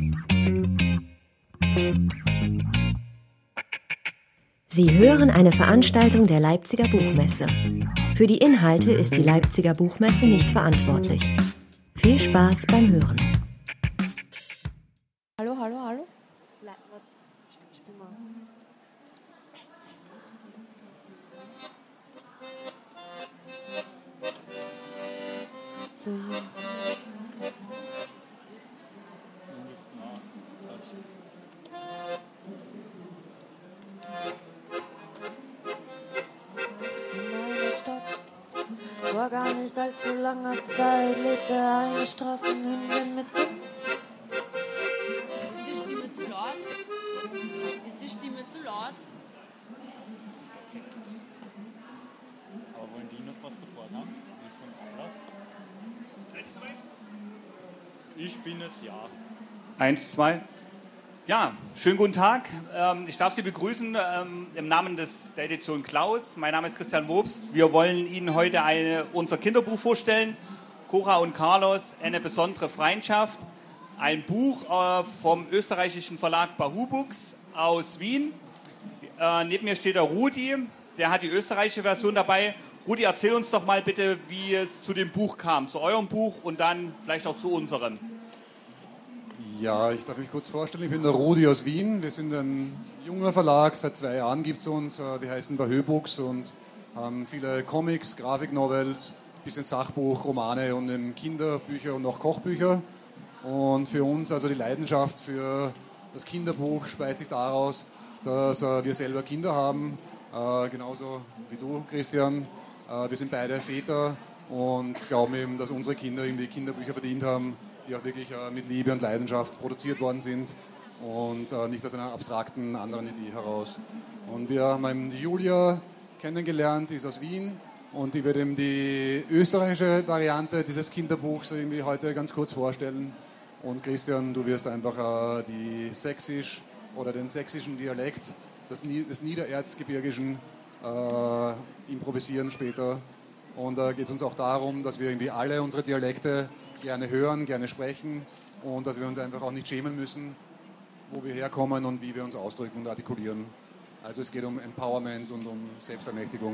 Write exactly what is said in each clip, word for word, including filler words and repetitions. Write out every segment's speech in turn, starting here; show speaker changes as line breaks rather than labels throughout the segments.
Sie hören eine Veranstaltung der Leipziger Buchmesse. Für die Inhalte ist die Leipziger Buchmesse nicht verantwortlich. Viel Spaß beim Hören.
Hallo, hallo, hallo. Le- warte, spiel mal. So, ja. Vor gar nicht allzu langer Zeit lebte eine Straßenhündin mit dem...
Ist die Stimme zu laut? Ist die Stimme zu laut?
Perfekt. Aber wollen die noch was davor haben? Wie ist von Ablauf? Ich bin es, ja. Eins, zwei. Ja, schönen guten Tag. Ich darf Sie begrüßen im Namen des, der Edition Klaus. Mein Name ist Christian Wobst. Wir wollen Ihnen heute eine, unser Kinderbuch vorstellen. Cora und Carlos, eine besondere Freundschaft. Ein Buch vom österreichischen Verlag Bahu Books aus Wien. Neben mir steht der Rudi, der hat die österreichische Version dabei. Rudi, erzähl uns doch mal bitte, wie es zu dem Buch kam, zu eurem Buch und dann vielleicht auch zu unserem.
Ja, ich darf mich kurz vorstellen, ich bin der Rudi aus Wien. Wir sind ein junger Verlag, seit zwei Jahren gibt es uns. Wir heißen Bahu Books und haben viele Comics, Grafiknovels, bisschen Sachbuch, Romane und Kinderbücher und auch Kochbücher. Und für uns, also die Leidenschaft für das Kinderbuch, speist sich daraus, dass wir selber Kinder haben, genauso wie du, Christian. Wir sind beide Väter und glauben eben, dass unsere Kinder irgendwie Kinderbücher verdient haben, die auch wirklich äh, mit Liebe und Leidenschaft produziert worden sind und äh, nicht aus einer abstrakten anderen Idee heraus. Und wir haben eben die Julia kennengelernt, die ist aus Wien und die wird eben die österreichische Variante dieses Kinderbuchs irgendwie heute ganz kurz vorstellen. Und Christian, du wirst einfach äh, die Sächsisch oder den sächsischen Dialekt des, Nie- des Niedererzgebirgischen äh, improvisieren später. Und da äh, geht es uns auch darum, dass wir irgendwie alle unsere Dialekte gerne hören, gerne sprechen und dass wir uns einfach auch nicht schämen müssen, wo wir herkommen und wie wir uns ausdrücken und artikulieren. Also es geht um Empowerment und um Selbstermächtigung.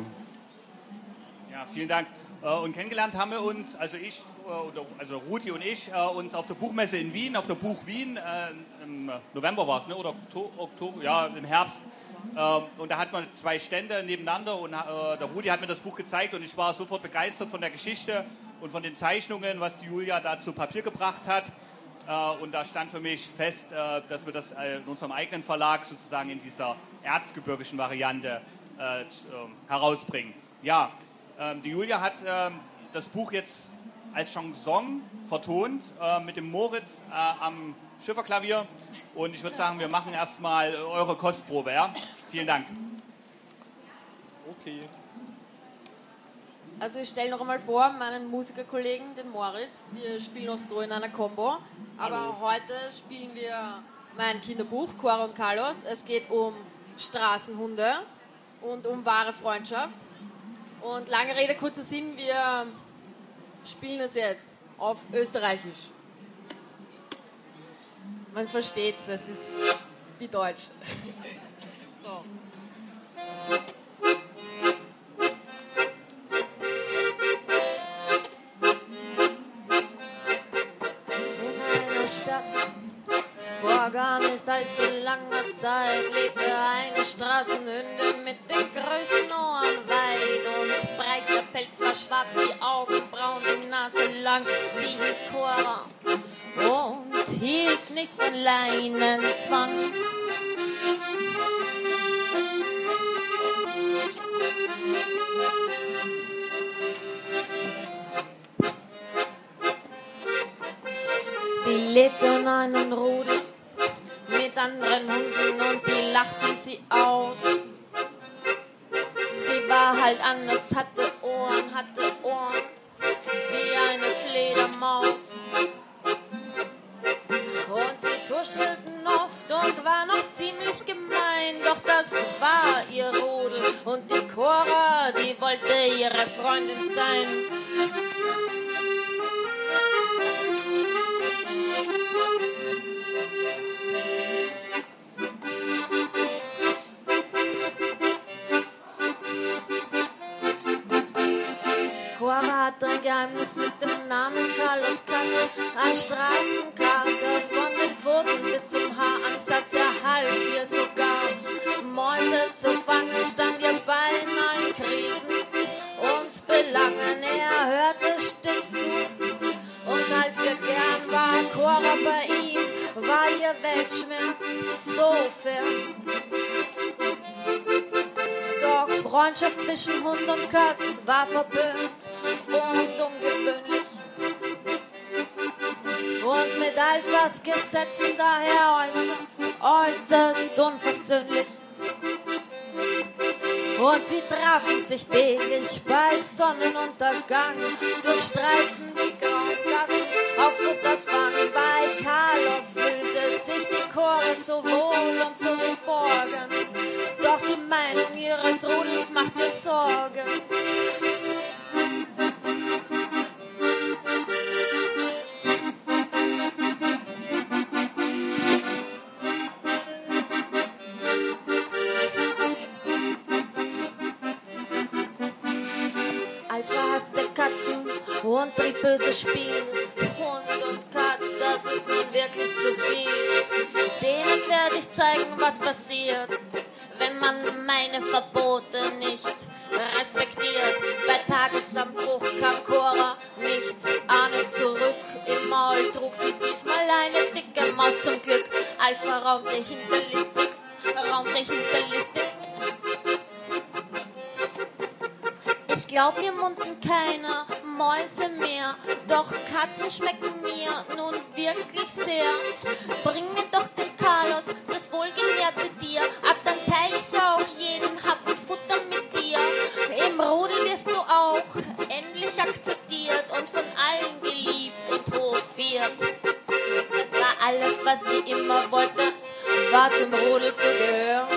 Ja, vielen Dank. Und kennengelernt haben wir uns, also ich, also Rudi und ich, uns auf der Buchmesse in Wien, auf der Buch Wien, im November war es, ne? Oder Oktober, ja, im Herbst. Und da hat man zwei Stände nebeneinander und der Rudi hat mir das Buch gezeigt und ich war sofort begeistert von der Geschichte und von den Zeichnungen, was die Julia da zu Papier gebracht hat. Und da stand für mich fest, dass wir das in unserem eigenen Verlag sozusagen in dieser erzgebirgischen Variante herausbringen. Ja, die Julia hat das Buch jetzt als Chanson vertont mit dem Moritz am Schifferklavier. Und ich würde sagen, wir machen erstmal eure Kostprobe. Ja? Vielen Dank.
Okay. Also ich stelle noch einmal vor, meinen Musikerkollegen, den Moritz. Wir spielen noch so in einer Combo. Aber Hallo. Heute spielen wir mein Kinderbuch, Cora und Carlos. Es geht um Straßenhunde und um wahre Freundschaft. Und lange Rede, kurzer Sinn, wir spielen es jetzt auf Österreichisch. Man versteht es, es ist wie Deutsch. So. Vor gar nicht allzu langer Zeit lebte eine Straßenhündin mit den größten Ohren weit und breit. Der Pelz war schwarz, die Augen braun, die Nase lang. Sie hieß Cora und hielt nichts von Leinenzwang. Sie lebte in einem Rudel mit anderen Hunden und die lachten sie aus. Sie war halt anders, hatte Ohren, hatte Ohren wie eine Fledermaus. Und sie tuschelten oft und war noch ziemlich gemein, doch das war ihr Rudel und die Cora, die wollte ihre Freundin sein.
Geheimnis mit dem Namen Carlos Katz. Ein Straßenkater von den Pfoten bis zum Haaransatz, er half ihr sogar. Mäuse zu fangen stand ihr bei in allen Krisen und Belangen. Er hörte stets zu und half ihr gern, war Cora bei ihm, war ihr Weltschmerz so fern. Doch Freundschaft zwischen Hund und Katz war verpönt und ungewöhnlich und mit Alphas Gesetzen daher äußerst, äußerst unversöhnlich. Und sie trafen sich täglich bei Sonnenuntergang, durchstreiften die grauen Gassen auf Futterfang. Bei Carlos fühlte sich die Cora so wohl und so geborgen, doch die Meinung ihres Rudels macht ihr Sorgen. Und trieb böses Spiel. Hund und Katz, das ist nun wirklich zu viel. Denen werde ich zeigen, was passiert, wenn man meine Verbote nicht respektiert. Bei Tagesanbruch kam Cora nichts ahnend zurück. Im Maul trug sie diesmal eine dicke Maus zum Glück. Alpha raunte hinterlistig, raunte hinterlistig. Ich glaub, mir munden keine Mäuse mehr, doch Katzen schmecken mir nun wirklich sehr. Bring mir doch den Carlos, das wohlgenährte Tier, ab dann teil ich auch jeden Happen Futter mit dir. Im Rudel wirst du auch endlich akzeptiert und von allen geliebt und hofiert. Das war alles, was sie immer wollte, war zum Rudel zu gehören.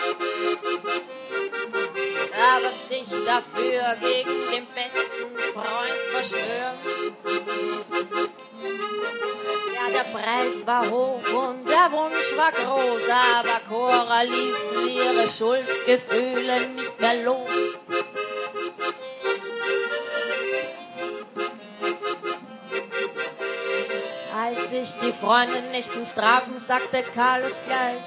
Aber sich dafür gegen den besten Freund verschwören. Ja, der Preis war hoch und der Wunsch war groß, aber Cora ließ ihre Schuldgefühle nicht mehr los. Als sich die Freunde nicht ins trafen, sagte Carlos gleich: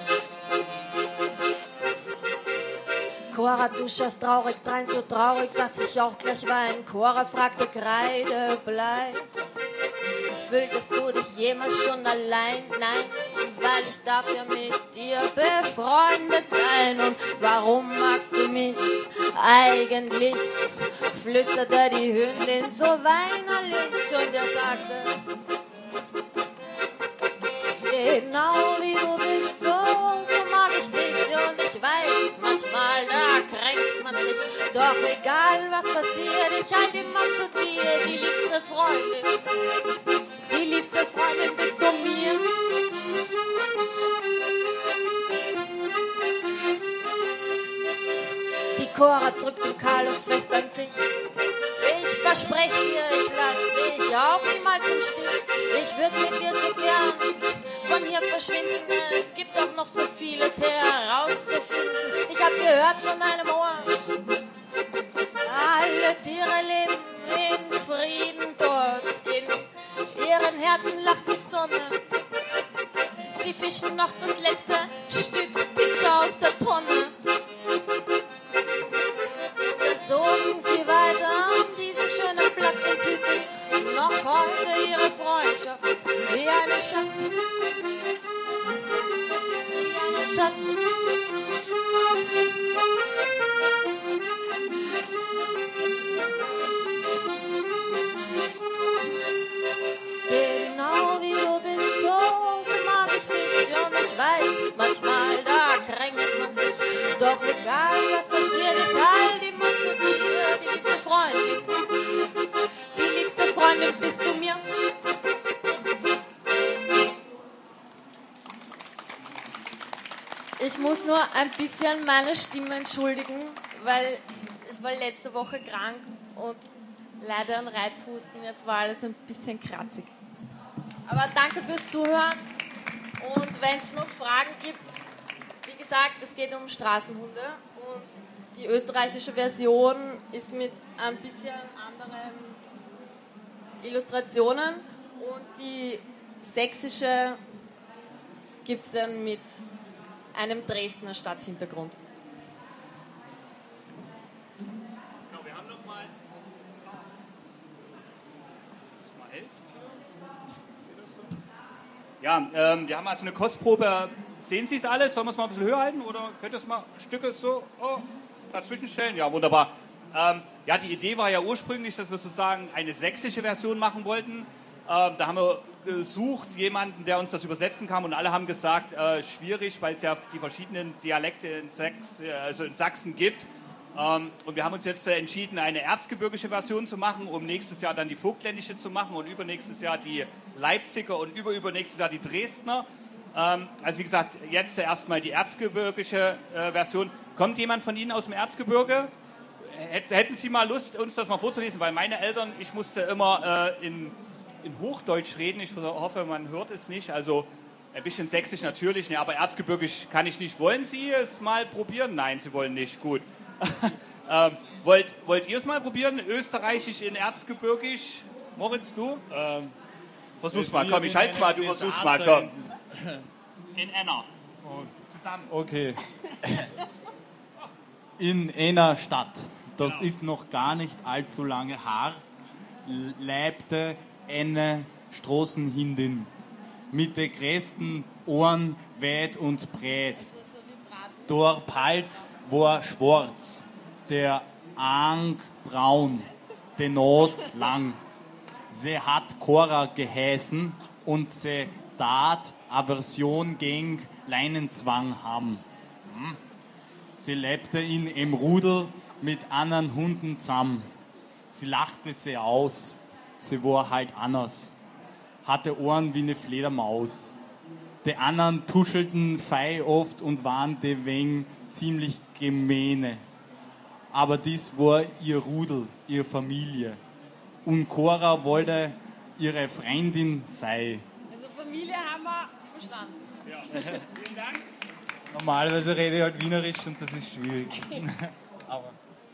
Cora, du schaust traurig drein, so traurig, dass ich auch gleich wein. Cora fragte kreidebleich: Fühltest du dich jemals schon allein? Nein, weil ich darf ja mit dir befreundet sein. Und warum magst du mich eigentlich? Flüsterte die Hündin so weinerlich und er sagte: Genau wie du bist, so, so mag ich dich. Und ich weiß, manchmal, da kränkt man sich. Doch egal, was passiert, ich halte immer zu dir. Die liebste Freundin, die liebste Freundin bist du mir. Die Cora drückt den Carlos fest an sich. Ich verspreche dir, ich lass dich auch niemals im Stich. Ich würde mit dir so gern von hier verschwinden. Es gibt auch noch so vieles herauszufinden. Ich hab gehört von einem Ohr, alle Tiere leben in Frieden dort. In ihren Herzen lacht die Sonne. Sie fischen noch das letzte Stück Pizza aus der Tonne. Dann zogen sie weiter an diesen schönen Platz in Tüten. Noch heute ihre Freundschaft wie eine Schatz. Wie eine Schatz. Genau wie du bist, so, so mag ich dich. Und ich weiß, manchmal da kränkt man sich. Doch egal was passiert, ich halte immer zu dir. Die liebste Freundin, die liebste Freundin bist du mir. Ich muss nur ein bisschen meine Stimme entschuldigen, weil ich war letzte Woche krank und leider ein Reizhusten. Jetzt war alles ein bisschen kratzig. Aber danke fürs Zuhören und wenn es noch Fragen gibt, wie gesagt, es geht um Straßenhunde und die österreichische Version ist mit ein bisschen anderem
Illustrationen und die sächsische gibt es dann mit einem Dresdner Stadthintergrund.
Genau, wir haben noch mal. Das mal hältst hier. Ja, ähm, wir haben also eine Kostprobe. Sehen Sie es alles? Sollen wir es mal ein bisschen höher halten oder könnt ihr es mal Stücke so oh, dazwischen stellen? Ja, wunderbar. Ähm, ja, die Idee war ja ursprünglich, dass wir sozusagen eine sächsische Version machen wollten. Ähm, da haben wir gesucht, jemanden, der uns das übersetzen kann, und alle haben gesagt, äh, schwierig, weil es ja die verschiedenen Dialekte in, Sachs, also in Sachsen gibt. Ähm, und wir haben uns jetzt äh, entschieden, eine erzgebirgische Version zu machen, um nächstes Jahr dann die vogtländische zu machen und übernächstes Jahr die Leipziger und überübernächstes Jahr die Dresdner. Ähm, also wie gesagt, jetzt erstmal die erzgebirgische äh, Version. Kommt jemand von Ihnen aus dem Erzgebirge? Hätten Sie mal Lust, uns das mal vorzulesen? Weil meine Eltern, ich musste immer äh, in, in Hochdeutsch reden. Ich hoffe, man hört es nicht. Also ein bisschen sächsisch natürlich, ne, aber erzgebirgisch kann ich nicht. Wollen Sie es mal probieren? Nein, Sie wollen nicht. Gut. ähm, wollt, wollt ihr es mal probieren? Österreichisch in erzgebirgisch? Moritz, du?
Ähm,
Versuch's mal, komm, ich halte mal, du versuch's mal, komm. In einer. Zusammen.
Okay. In einer Stadt, das
Genau.
ist noch gar nicht allzu lange her, lebte eine Straßenhündin mit den größten Ohren weit und breit. Der Palz war schwarz, der Ang braun, die Nase lang. Sie hat Cora geheißen und sie tat Aversion gegen Leinenzwang haben. Hm? Sie lebte in einem Rudel mit anderen Hunden zusammen. Sie lachte sie aus. Sie war halt anders. Hatte Ohren wie eine Fledermaus. Die anderen tuschelten fei oft und waren deswegen ziemlich gemeine. Aber dies war ihr Rudel, ihre Familie. Und Cora wollte ihre Freundin sein.
Also Familie haben wir verstanden.
Ja. Vielen Dank.
Normalerweise rede ich halt Wienerisch und das ist schwierig. Aber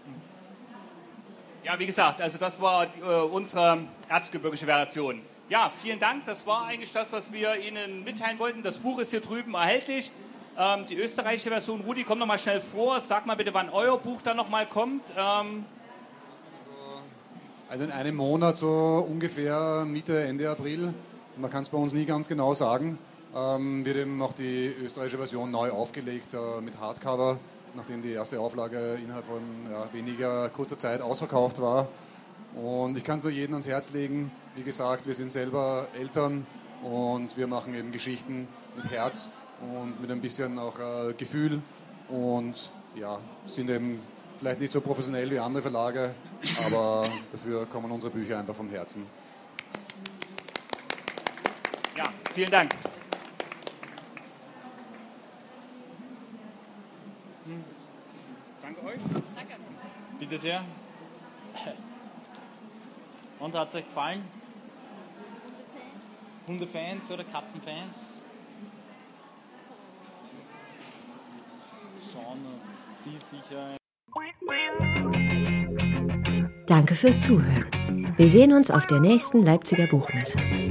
Ja, wie gesagt, also das war die, äh, unsere erzgebirgische Version. Ja, vielen Dank. Das war eigentlich das, was wir Ihnen mitteilen wollten. Das Buch ist hier drüben erhältlich. Ähm, die österreichische Version. Rudi, komm noch mal schnell vor. Sag mal bitte, wann euer Buch dann noch mal kommt. Ähm
Also in einem Monat, so ungefähr Mitte, Ende April. Man kann es bei uns nie ganz genau sagen. Ähm, wird eben noch die österreichische Version neu aufgelegt äh, mit Hardcover, nachdem die erste Auflage innerhalb von ja, weniger kurzer Zeit ausverkauft war. Und ich kann es nur jedem ans Herz legen. Wie gesagt, wir sind selber Eltern und wir machen eben Geschichten mit Herz und mit ein bisschen auch äh, Gefühl und ja, sind eben vielleicht nicht so professionell wie andere Verlage, aber dafür kommen unsere Bücher einfach vom Herzen.
ja, vielen Dank. Danke euch.
bitte sehr. Und hat es euch gefallen? Hundefans oder Katzenfans? Sonne, sie sicher.
Danke fürs Zuhören. Wir sehen uns auf der nächsten Leipziger Buchmesse.